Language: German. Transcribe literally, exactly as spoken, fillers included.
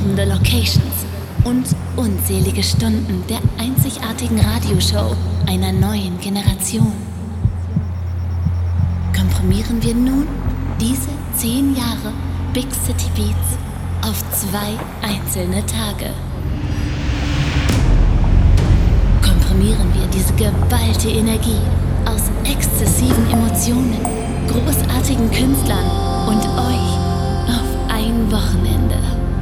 atemberaubende Locations und unzählige Stunden der einzigartigen Radioshow einer neuen Generation. Komprimieren wir nun diese zehn Jahre Big City Beats auf zwei einzelne Tage. Komprimieren wir diese geballte Energie aus exzessiven Emotionen, großartigen Künstlern und euch auf ein Wochenende.